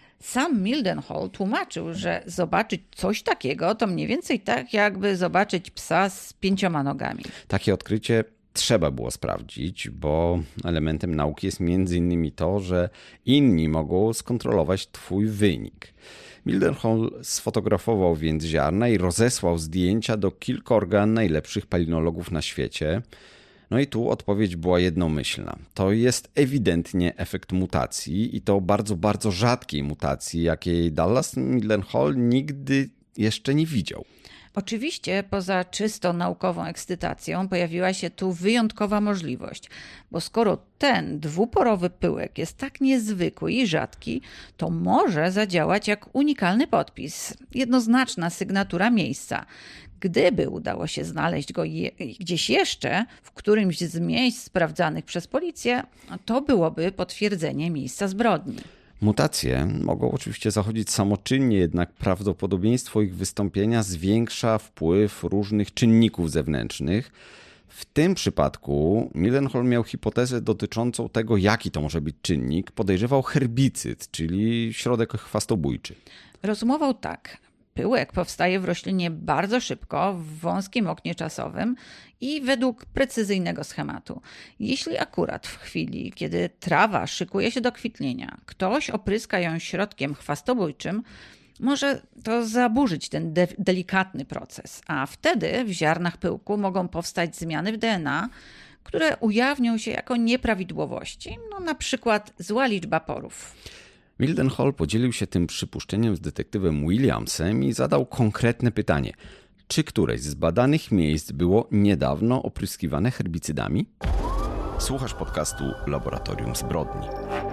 S3: sam Mildenhall tłumaczył, że zobaczyć coś takiego to mniej więcej tak, jakby zobaczyć psa z 5 nogami.
S2: Takie odkrycie trzeba było sprawdzić, bo elementem nauki jest m.in. to, że inni mogą skontrolować twój wynik. Mildenhall sfotografował więc ziarna i rozesłał zdjęcia do kilkorga najlepszych palinologów na świecie. No i tu odpowiedź była jednomyślna. To jest ewidentnie efekt mutacji i to bardzo, bardzo rzadkiej mutacji, jakiej Dallas Mildenhall nigdy jeszcze nie widział.
S3: Oczywiście poza czysto naukową ekscytacją pojawiła się tu wyjątkowa możliwość, bo skoro ten 2-porowy pyłek jest tak niezwykły i rzadki, to może zadziałać jak unikalny podpis, jednoznaczna sygnatura miejsca. Gdyby udało się znaleźć go gdzieś jeszcze, w którymś z miejsc sprawdzanych przez policję, to byłoby potwierdzenie miejsca zbrodni.
S2: Mutacje mogą oczywiście zachodzić samoczynnie, jednak prawdopodobieństwo ich wystąpienia zwiększa wpływ różnych czynników zewnętrznych. W tym przypadku Mildenhall miał hipotezę dotyczącą tego, jaki to może być czynnik. Podejrzewał herbicyd, czyli środek chwastobójczy.
S3: Rozumował tak. Pyłek powstaje w roślinie bardzo szybko, w wąskim oknie czasowym i według precyzyjnego schematu. Jeśli akurat w chwili, kiedy trawa szykuje się do kwitnienia, ktoś opryska ją środkiem chwastobójczym, może to zaburzyć ten delikatny proces, a wtedy w ziarnach pyłku mogą powstać zmiany w DNA, które ujawnią się jako nieprawidłowości, na przykład zła liczba porów.
S2: Mildenhall podzielił się tym przypuszczeniem z detektywem Williamsem i zadał konkretne pytanie. Czy któreś z badanych miejsc było niedawno opryskiwane herbicydami?
S1: Słuchasz podcastu Laboratorium Zbrodni.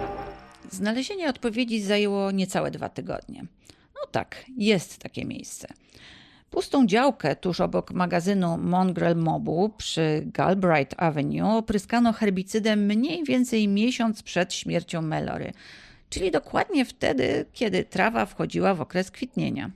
S3: Znalezienie odpowiedzi zajęło niecałe 2 tygodnie. No tak, jest takie miejsce. Pustą działkę tuż obok magazynu Mongrel Mobu przy Galbraith Avenue opryskano herbicydem mniej więcej miesiąc przed śmiercią Melory, czyli dokładnie wtedy, kiedy trawa wchodziła w okres kwitnienia.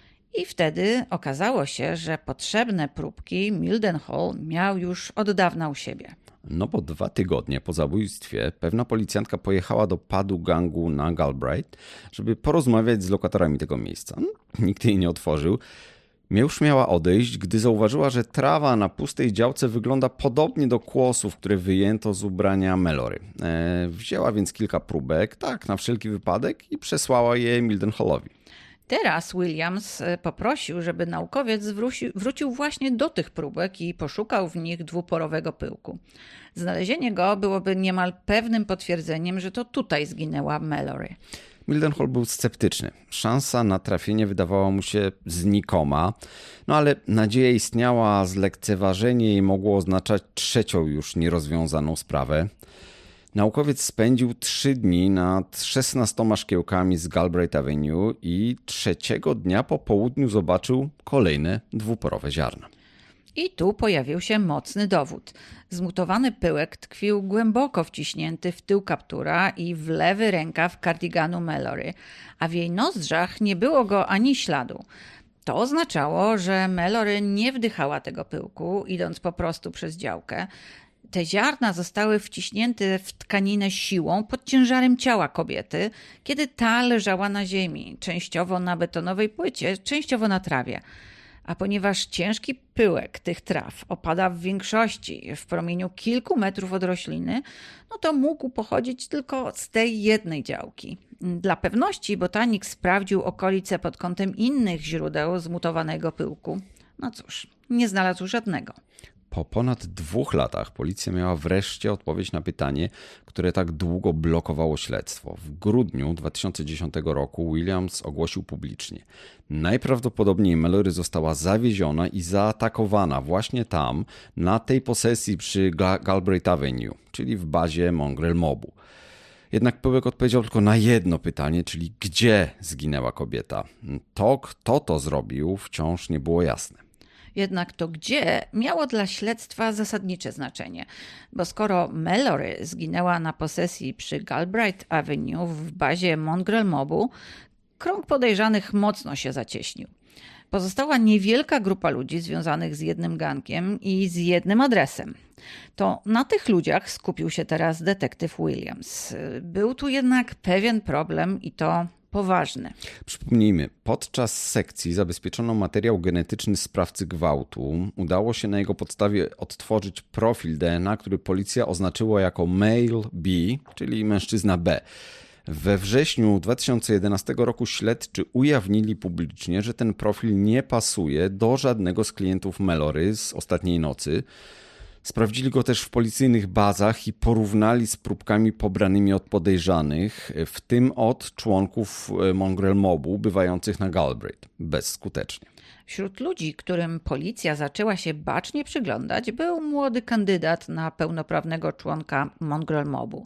S3: I wtedy okazało się, że potrzebne próbki Mildenhall miał już od dawna u siebie.
S2: No bo 2 tygodnie po zabójstwie pewna policjantka pojechała do padu gangu na Galbraith, żeby porozmawiać z lokatorami tego miejsca. Nikt jej nie otworzył. Już miała odejść, gdy zauważyła, że trawa na pustej działce wygląda podobnie do kłosów, które wyjęto z ubrania Melory. Wzięła więc kilka próbek, tak na wszelki wypadek, i przesłała je Mildenhallowi.
S3: Teraz Williams poprosił, żeby naukowiec wrócił właśnie do tych próbek i poszukał w nich 2-porowego pyłku. Znalezienie go byłoby niemal pewnym potwierdzeniem, że to tutaj zginęła Melory.
S2: Mildenhall był sceptyczny. Szansa na trafienie wydawała mu się znikoma, ale nadzieja istniała, a zlekceważenie jej mogło oznaczać 3. już nierozwiązaną sprawę. Naukowiec spędził 3 dni nad 16 szkiełkami z Galbraith Avenue i 3. dnia po południu zobaczył kolejne 2-porowe ziarna.
S3: I tu pojawił się mocny dowód. Zmutowany pyłek tkwił głęboko wciśnięty w tył kaptura i w lewy rękaw cardiganu Melory, a w jej nozdrzach nie było go ani śladu. To oznaczało, że Melory nie wdychała tego pyłku, idąc po prostu przez działkę. Te ziarna zostały wciśnięte w tkaninę siłą pod ciężarem ciała kobiety, kiedy ta leżała na ziemi, częściowo na betonowej płycie, częściowo na trawie. A ponieważ ciężki pyłek tych traw opada w większości w promieniu kilku metrów od rośliny, no to mógł pochodzić tylko z tej jednej działki. Dla pewności botanik sprawdził okolice pod kątem innych źródeł zmutowanego pyłku. No cóż, nie znalazł żadnego.
S2: Po ponad 2 latach policja miała wreszcie odpowiedź na pytanie, które tak długo blokowało śledztwo. W grudniu 2010 roku Williams ogłosił publicznie: najprawdopodobniej Mallory została zawieziona i zaatakowana właśnie tam, na tej posesji przy Galbraith Avenue, czyli w bazie Mongrel Mobu. Jednak pyłek odpowiedział tylko na jedno pytanie, czyli gdzie zginęła kobieta. To, kto to zrobił, wciąż nie było jasne.
S3: Jednak to gdzie miało dla śledztwa zasadnicze znaczenie, bo skoro Mallory zginęła na posesji przy Galbraith Avenue w bazie Mongrel Mobu, krąg podejrzanych mocno się zacieśnił. Pozostała niewielka grupa ludzi związanych z jednym gankiem i z jednym adresem. To na tych ludziach skupił się teraz detektyw Williams. Był tu jednak pewien problem i to poważny.
S2: Przypomnijmy, podczas sekcji zabezpieczono materiał genetyczny sprawcy gwałtu. Udało się na jego podstawie odtworzyć profil DNA, który policja oznaczyła jako male B, czyli mężczyzna B. We wrześniu 2011 roku śledczy ujawnili publicznie, że ten profil nie pasuje do żadnego z klientów Mallory z ostatniej nocy. Sprawdzili go też w policyjnych bazach i porównali z próbkami pobranymi od podejrzanych, w tym od członków Mongrel Mobu bywających na Galbraith. Bezskutecznie.
S3: Wśród ludzi, którym policja zaczęła się bacznie przyglądać, był młody kandydat na pełnoprawnego członka Mongrel Mobu.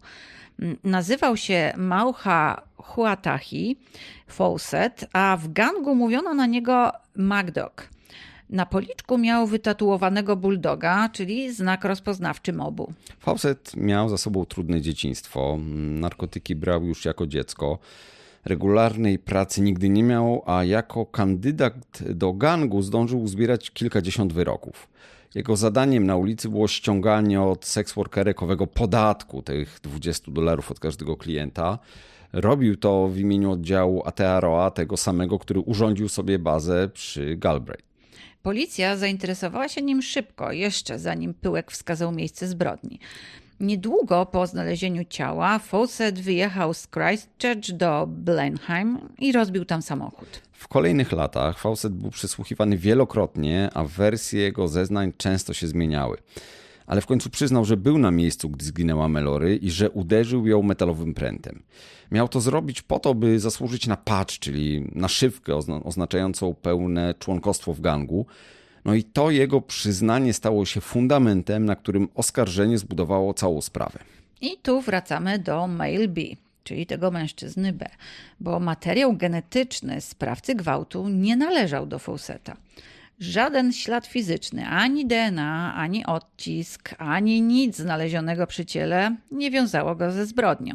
S3: Nazywał się Mauha Huatahi Fawcett, a w gangu mówiono na niego MacDog. Na policzku miał wytatuowanego bulldoga, czyli znak rozpoznawczy mobu.
S2: Fawcett miał za sobą trudne dzieciństwo. Narkotyki brał już jako dziecko. Regularnej pracy nigdy nie miał, a jako kandydat do gangu zdążył uzbierać kilkadziesiąt wyroków. Jego zadaniem na ulicy było ściąganie od seksworkerek owego podatku, tych $20 od każdego klienta. Robił to w imieniu oddziału Aotearoa, tego samego, który urządził sobie bazę przy Galbraith.
S3: Policja zainteresowała się nim szybko, jeszcze zanim pyłek wskazał miejsce zbrodni. Niedługo po znalezieniu ciała Fawcett wyjechał z Christchurch do Blenheim i rozbił tam samochód.
S2: W kolejnych latach Fawcett był przesłuchiwany wielokrotnie, a wersje jego zeznań często się zmieniały. Ale w końcu przyznał, że był na miejscu, gdy zginęła Mallory i że uderzył ją metalowym prętem. Miał to zrobić po to, by zasłużyć na patch, czyli naszywkę oznaczającą pełne członkostwo w gangu. No i to jego przyznanie stało się fundamentem, na którym oskarżenie zbudowało całą sprawę.
S3: I tu wracamy do male B, czyli tego mężczyzny B, bo materiał genetyczny sprawcy gwałtu nie należał do Fawcetta. Żaden ślad fizyczny, ani DNA, ani odcisk, ani nic znalezionego przy ciele nie wiązało go ze zbrodnią.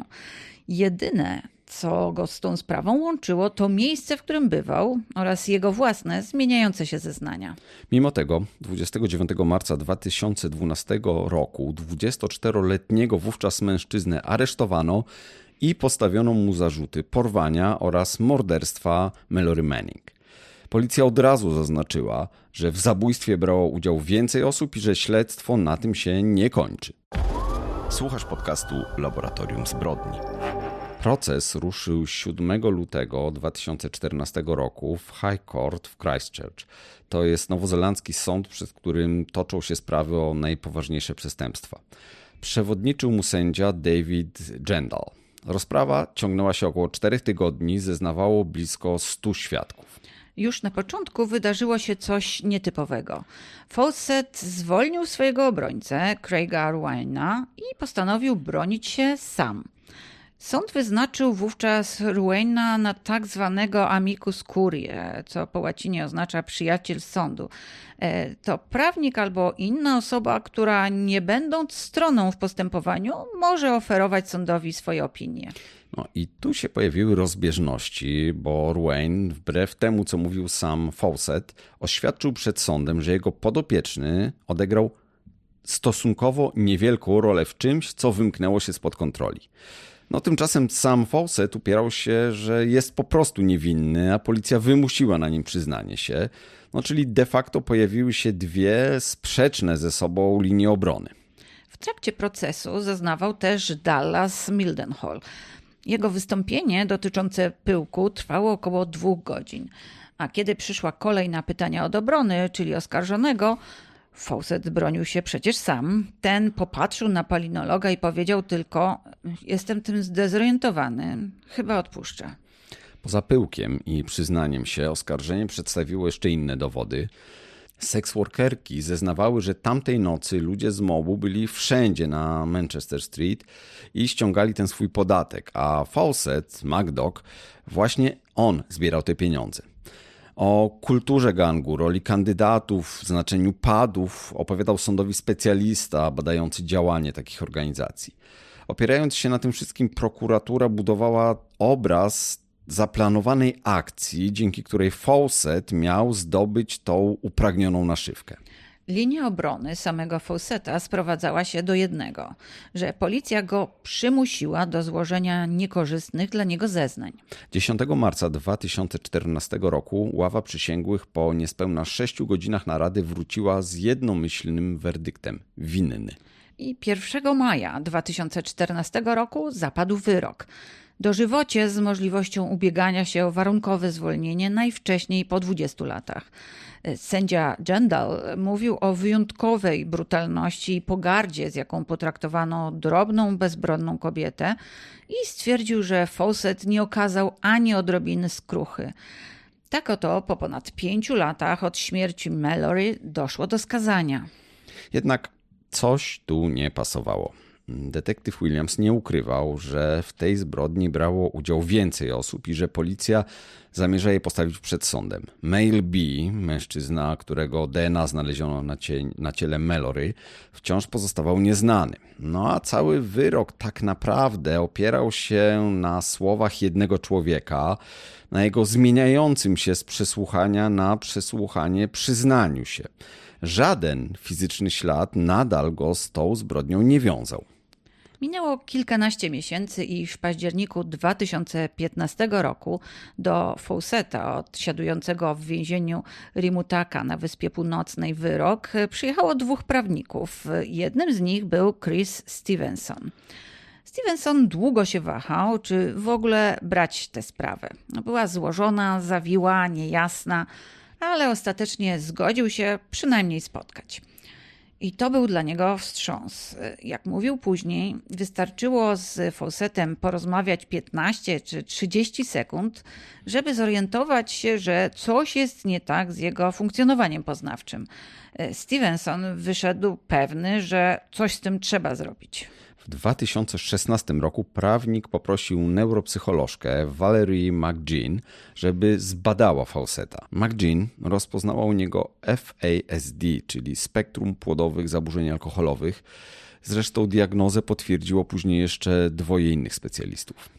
S3: Jedyne, co go z tą sprawą łączyło, to miejsce, w którym bywał oraz jego własne, zmieniające się zeznania.
S2: Mimo tego 29 marca 2012 roku 24-letniego wówczas mężczyznę aresztowano i postawiono mu zarzuty porwania oraz morderstwa Mallory Manning. Policja od razu zaznaczyła, że w zabójstwie brało udział więcej osób i że śledztwo na tym się nie kończy.
S1: Słuchasz podcastu Laboratorium Zbrodni.
S2: Proces ruszył 7 lutego 2014 roku w High Court w Christchurch. To jest nowozelandzki sąd, przed którym toczą się sprawy o najpoważniejsze przestępstwa. Przewodniczył mu sędzia David Gendall. Rozprawa ciągnęła się około 4 tygodni, zeznawało blisko 100 świadków.
S3: Już na początku wydarzyło się coś nietypowego. Fawcett zwolnił swojego obrońcę, Craiga Ruaina, i postanowił bronić się sam. Sąd wyznaczył wówczas Ruaina na tak zwanego amicus curiae, co po łacinie oznacza przyjaciel sądu. To prawnik albo inna osoba, która nie będąc stroną w postępowaniu, może oferować sądowi swoje opinie.
S2: No i tu się pojawiły rozbieżności, bo Ruain, wbrew temu co mówił sam Fawcett, oświadczył przed sądem, że jego podopieczny odegrał stosunkowo niewielką rolę w czymś, co wymknęło się spod kontroli. No tymczasem sam Fawcett upierał się, że jest po prostu niewinny, a policja wymusiła na nim przyznanie się. No, czyli de facto pojawiły się dwie sprzeczne ze sobą linie obrony.
S3: W trakcie procesu zeznawał też Dallas Mildenhall. Jego wystąpienie dotyczące pyłku trwało około 2 godzin. A kiedy przyszła kolej na pytania od obrony, czyli oskarżonego, Fawcett bronił się przecież sam. Ten popatrzył na palinologa i powiedział tylko: jestem tym zdezorientowany, chyba odpuszczę.
S2: Poza pyłkiem i przyznaniem się, oskarżenie przedstawiło jeszcze inne dowody. Seksworkerki zeznawały, że tamtej nocy ludzie z mobu byli wszędzie na Manchester Street i ściągali ten swój podatek, a Fawcett, MacDock, właśnie on zbierał te pieniądze. O kulturze gangu, roli kandydatów, znaczeniu padów opowiadał sądowi specjalista badający działanie takich organizacji. Opierając się na tym wszystkim, prokuratura budowała obraz zaplanowanej akcji, dzięki której Fawcett miał zdobyć tą upragnioną naszywkę.
S3: Linia obrony samego Fawcetta sprowadzała się do jednego, że policja go przymusiła do złożenia niekorzystnych dla niego zeznań.
S2: 10 marca 2014 roku ława przysięgłych po niespełna 6 godzinach narady wróciła z jednomyślnym werdyktem: winny.
S3: I 1 maja 2014 roku zapadł wyrok. Dożywocie z możliwością ubiegania się o warunkowe zwolnienie najwcześniej po 20 latach. Sędzia Jandal mówił o wyjątkowej brutalności i pogardzie, z jaką potraktowano drobną, bezbronną kobietę, i stwierdził, że Fawcett nie okazał ani odrobiny skruchy. Tak oto po ponad 5 latach od śmierci Mallory doszło do skazania.
S2: Jednak coś tu nie pasowało. Detektyw Williams nie ukrywał, że w tej zbrodni brało udział więcej osób i że policja zamierza je postawić przed sądem. Male B, mężczyzna, którego DNA znaleziono na ciele Mallory, wciąż pozostawał nieznany. No a cały wyrok tak naprawdę opierał się na słowach jednego człowieka, na jego zmieniającym się z przesłuchania na przesłuchanie przyznaniu się. Żaden fizyczny ślad nadal go z tą zbrodnią nie wiązał.
S3: Minęło kilkanaście miesięcy i w październiku 2015 roku do Fawcetta, odsiadującego w więzieniu Rimutaka na Wyspie Północnej wyrok, przyjechało 2 prawników. Jednym z nich był Chris Stevenson. Stevenson długo się wahał, czy w ogóle brać tę sprawę. Była złożona, zawiła, niejasna, ale ostatecznie zgodził się przynajmniej spotkać. I to był dla niego wstrząs. Jak mówił później, wystarczyło z Fawcettem porozmawiać 15 czy 30 sekund, żeby zorientować się, że coś jest nie tak z jego funkcjonowaniem poznawczym. Stevenson wyszedł pewny, że coś z tym trzeba zrobić.
S2: W 2016 roku prawnik poprosił neuropsycholożkę Valerie McGinn, żeby zbadała Fawcetta. McGinn rozpoznała u niego FASD, czyli spektrum płodowych zaburzeń alkoholowych. Zresztą diagnozę potwierdziło później jeszcze 2 innych specjalistów.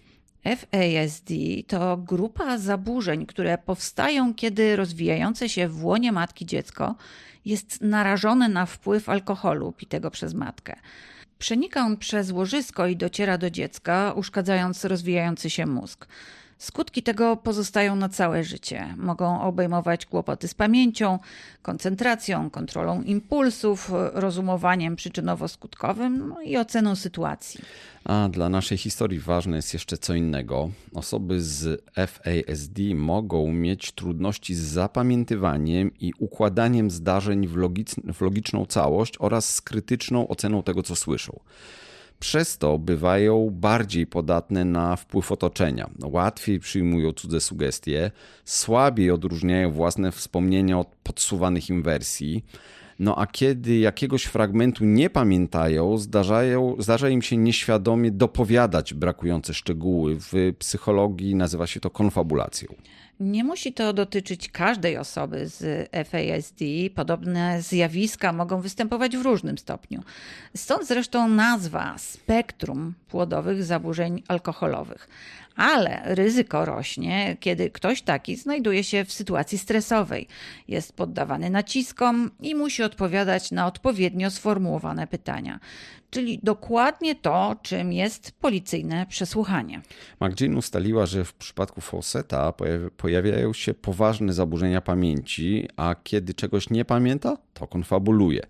S3: FASD to grupa zaburzeń, które powstają, kiedy rozwijające się w łonie matki dziecko jest narażone na wpływ alkoholu pitego przez matkę. Przenika on przez łożysko i dociera do dziecka, uszkadzając rozwijający się mózg. Skutki tego pozostają na całe życie. Mogą obejmować kłopoty z pamięcią, koncentracją, kontrolą impulsów, rozumowaniem przyczynowo-skutkowym i oceną sytuacji.
S2: A dla naszej historii ważne jest jeszcze co innego. Osoby z FASD mogą mieć trudności z zapamiętywaniem i układaniem zdarzeń w logiczną całość oraz z krytyczną oceną tego, co słyszą. Przez to bywają bardziej podatne na wpływ otoczenia, łatwiej przyjmują cudze sugestie, słabiej odróżniają własne wspomnienia od podsuwanych im wersji. No a kiedy jakiegoś fragmentu nie pamiętają, zdarza im się nieświadomie dopowiadać brakujące szczegóły. W psychologii nazywa się to konfabulacją.
S3: Nie musi to dotyczyć każdej osoby z FASD. Podobne zjawiska mogą występować w różnym stopniu. Stąd zresztą nazwa spektrum płodowych zaburzeń alkoholowych. Ale ryzyko rośnie, kiedy ktoś taki znajduje się w sytuacji stresowej, jest poddawany naciskom i musi odpowiadać na odpowiednio sformułowane pytania. czyli dokładnie to, czym jest policyjne przesłuchanie.
S2: McGinn ustaliła, że w przypadku Fawcetta pojawiają się poważne zaburzenia pamięci, a kiedy czegoś nie pamięta, to konfabuluje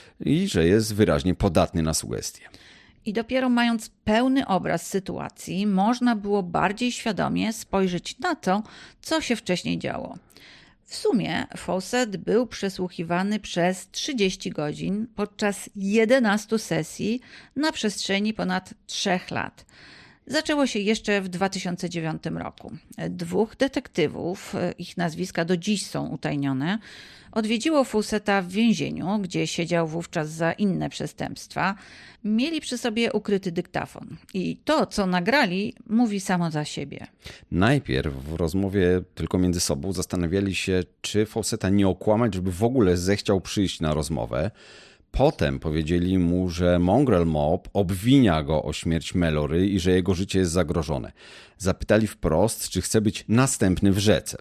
S2: i że jest wyraźnie podatny na sugestie.
S3: I dopiero mając pełny obraz sytuacji, można było bardziej świadomie spojrzeć na to, co się wcześniej działo. W sumie Fawcett był przesłuchiwany przez 30 godzin podczas 11 sesji na przestrzeni ponad 3 lat. Zaczęło się jeszcze w 2009 roku. 2 detektywów, ich nazwiska do dziś są utajnione, odwiedziło Fawcetta w więzieniu, gdzie siedział wówczas za inne przestępstwa. Mieli przy sobie ukryty dyktafon. I to, co nagrali, mówi samo za siebie.
S2: Najpierw w rozmowie tylko między sobą zastanawiali się, czy Fawcetta nie okłamać, żeby w ogóle zechciał przyjść na rozmowę. Potem powiedzieli mu, że Mongrel Mob obwinia go o śmierć Mallory i że jego życie jest zagrożone. Zapytali wprost, czy chce być następny w rzece.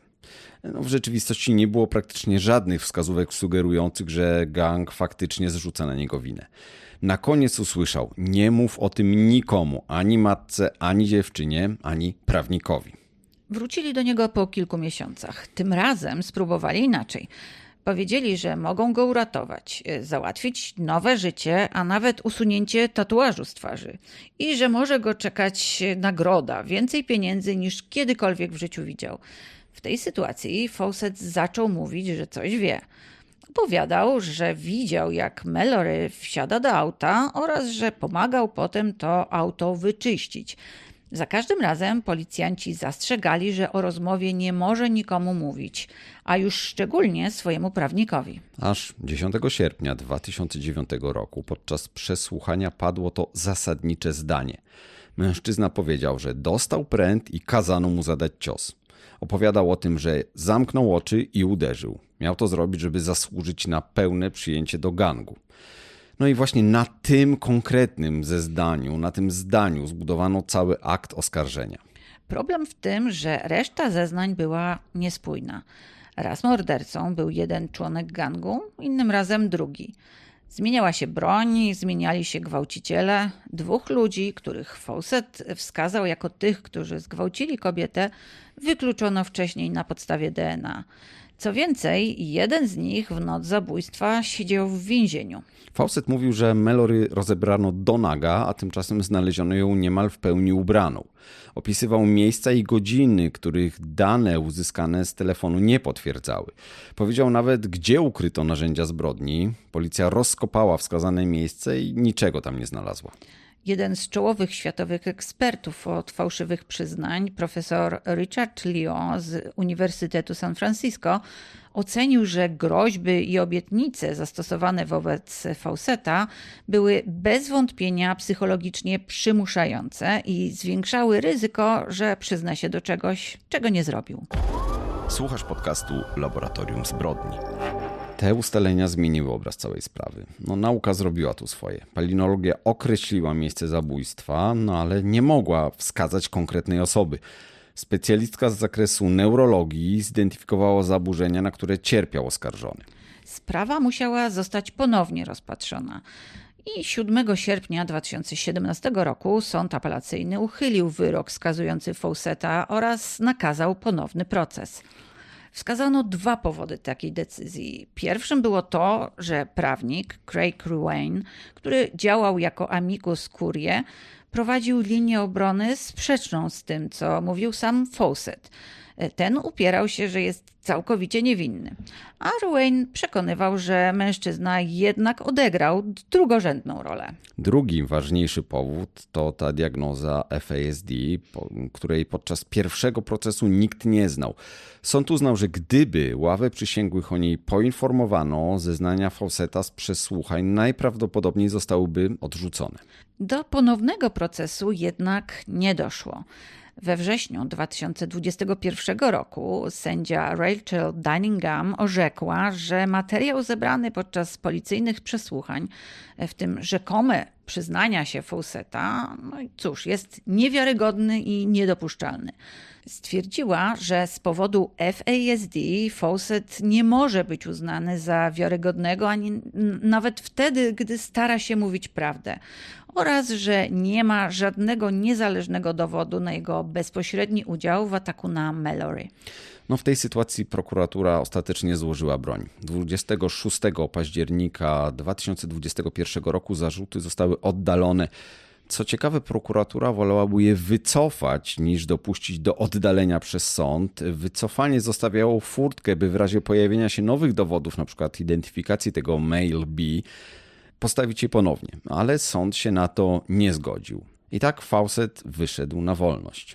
S2: W rzeczywistości nie było praktycznie żadnych wskazówek sugerujących, że gang faktycznie zrzuca na niego winę. Na koniec usłyszał: nie mów o tym nikomu, ani matce, ani dziewczynie, ani prawnikowi.
S3: Wrócili do niego po kilku miesiącach. Tym razem spróbowali inaczej. Powiedzieli, że mogą go uratować, załatwić nowe życie, a nawet usunięcie tatuażu z twarzy. I że może go czekać nagroda, więcej pieniędzy niż kiedykolwiek w życiu widział. W tej sytuacji Fawcett zaczął mówić, że coś wie. Opowiadał, że widział, jak Mallory wsiada do auta oraz że pomagał potem to auto wyczyścić. Za każdym razem policjanci zastrzegali, że o rozmowie nie może nikomu mówić, a już szczególnie swojemu prawnikowi.
S2: Aż 10 sierpnia 2009 roku podczas przesłuchania padło to zasadnicze zdanie. Mężczyzna powiedział, że dostał pręt i kazano mu zadać cios. Opowiadał o tym, że zamknął oczy i uderzył. Miał to zrobić, żeby zasłużyć na pełne przyjęcie do gangu. No i właśnie na tym konkretnym zeznaniu, na tym zdaniu zbudowano cały akt oskarżenia.
S3: Problem w tym, że reszta zeznań była niespójna. Raz mordercą był jeden członek gangu, innym razem drugi. Zmieniała się broń, zmieniali się gwałciciele. 2 ludzi, których Fawcett wskazał jako tych, którzy zgwałcili kobietę, wykluczono wcześniej na podstawie DNA. Co więcej, jeden z nich w noc zabójstwa siedział w więzieniu.
S2: Fawcett mówił, że Mallory rozebrano do naga, a tymczasem znaleziono ją niemal w pełni ubraną. Opisywał miejsca i godziny, których dane uzyskane z telefonu nie potwierdzały. Powiedział nawet, gdzie ukryto narzędzia zbrodni. Policja rozkopała wskazane miejsce i niczego tam nie znalazła.
S3: Jeden z czołowych światowych ekspertów od fałszywych przyznań, profesor Richard Leo z Uniwersytetu San Francisco, ocenił, że groźby i obietnice zastosowane wobec Fawcetta były bez wątpienia psychologicznie przymuszające i zwiększały ryzyko, że przyzna się do czegoś, czego nie zrobił.
S1: Słuchasz podcastu Laboratorium Zbrodni.
S2: Te ustalenia zmieniły obraz całej sprawy. Nauka zrobiła tu swoje. Palinologia określiła miejsce zabójstwa, ale nie mogła wskazać konkretnej osoby. Specjalistka z zakresu neurologii zidentyfikowała zaburzenia, na które cierpiał oskarżony.
S3: Sprawa musiała zostać ponownie rozpatrzona. I 7 sierpnia 2017 roku sąd apelacyjny uchylił wyrok skazujący Fawcetta oraz nakazał ponowny proces. Wskazano 2 powody takiej decyzji. Pierwszym było to, że prawnik Craig Ruane, który działał jako amicus curiae, prowadził linię obrony sprzeczną z tym, co mówił sam Fawcett. Ten upierał się, że jest całkowicie niewinny. A Ruane przekonywał, że mężczyzna jednak odegrał drugorzędną rolę.
S2: Drugi ważniejszy powód to ta diagnoza FASD, której podczas pierwszego procesu nikt nie znał. Sąd uznał, że gdyby ławę przysięgłych o niej poinformowano, zeznania Fawcetta z przesłuchań najprawdopodobniej zostałyby odrzucone.
S3: Do ponownego procesu jednak nie doszło. We wrześniu 2021 roku sędzia Rachel Dinningham orzekła, że materiał zebrany podczas policyjnych przesłuchań, w tym rzekome przyznania się Fawcetta, jest niewiarygodny i niedopuszczalny. Stwierdziła, że z powodu FASD Fawcett nie może być uznany za wiarygodnego ani nawet wtedy, gdy stara się mówić prawdę, oraz że nie ma żadnego niezależnego dowodu na jego bezpośredni udział w ataku na Mallory.
S2: W tej sytuacji prokuratura ostatecznie złożyła broń. 26 października 2021 roku zarzuty zostały oddalone. Co ciekawe, prokuratura wolałaby je wycofać, niż dopuścić do oddalenia przez sąd. Wycofanie zostawiało furtkę, by w razie pojawienia się nowych dowodów, np. identyfikacji tego Male B, postawić je ponownie. Ale sąd się na to nie zgodził. I tak Fawcett wyszedł na wolność.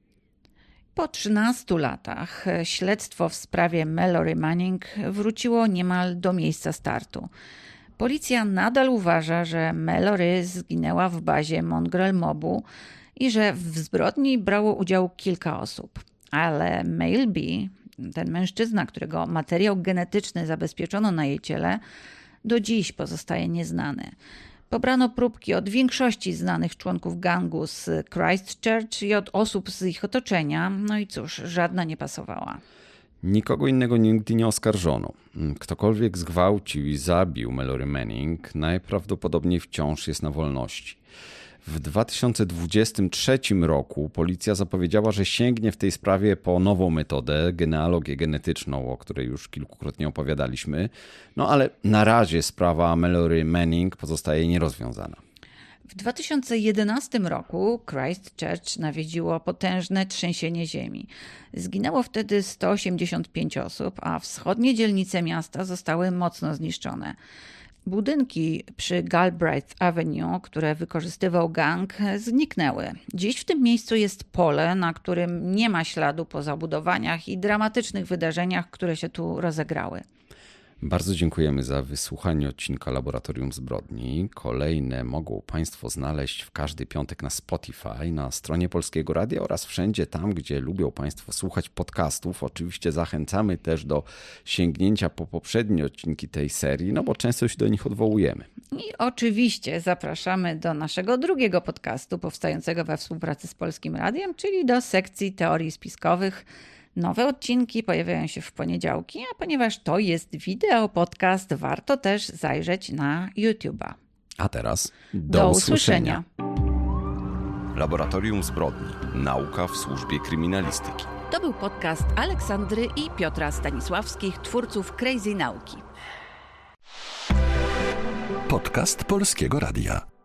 S3: Po 13 latach śledztwo w sprawie Mallory Manning wróciło niemal do miejsca startu. Policja nadal uważa, że Mallory zginęła w bazie Mongrel Mobu i że w zbrodni brało udział kilka osób. Ale Male B, ten mężczyzna, którego materiał genetyczny zabezpieczono na jej ciele, do dziś pozostaje nieznany. Pobrano próbki od większości znanych członków gangu z Christchurch i od osób z ich otoczenia, żadna nie pasowała.
S2: Nikogo innego nigdy nie oskarżono. Ktokolwiek zgwałcił i zabił Mallory Manning najprawdopodobniej wciąż jest na wolności. W 2023 roku policja zapowiedziała, że sięgnie w tej sprawie po nową metodę, genealogię genetyczną, o której już kilkukrotnie opowiadaliśmy. Ale na razie sprawa Mallory Manning pozostaje nierozwiązana.
S3: W 2011 roku Christchurch nawiedziło potężne trzęsienie ziemi. Zginęło wtedy 185 osób, a wschodnie dzielnice miasta zostały mocno zniszczone. Budynki przy Galbraith Avenue, które wykorzystywał gang, zniknęły. Dziś w tym miejscu jest pole, na którym nie ma śladu po zabudowaniach i dramatycznych wydarzeniach, które się tu rozegrały.
S2: Bardzo dziękujemy za wysłuchanie odcinka Laboratorium Zbrodni. Kolejne mogą Państwo znaleźć w każdy piątek na Spotify, na stronie Polskiego Radia oraz wszędzie tam, gdzie lubią Państwo słuchać podcastów. Oczywiście zachęcamy też do sięgnięcia po poprzednie odcinki tej serii, bo często się do nich odwołujemy.
S3: I oczywiście zapraszamy do naszego drugiego podcastu powstającego we współpracy z Polskim Radiem, czyli do sekcji teorii spiskowych. Nowe odcinki pojawiają się w poniedziałki, a ponieważ to jest wideo podcast, warto też zajrzeć na YouTube'a.
S2: A teraz do usłyszenia.
S1: Laboratorium Zbrodni. Nauka w służbie kryminalistyki.
S3: To był podcast Aleksandry i Piotra Stanisławskich, twórców Crazy Nauki.
S4: Podcast Polskiego Radia.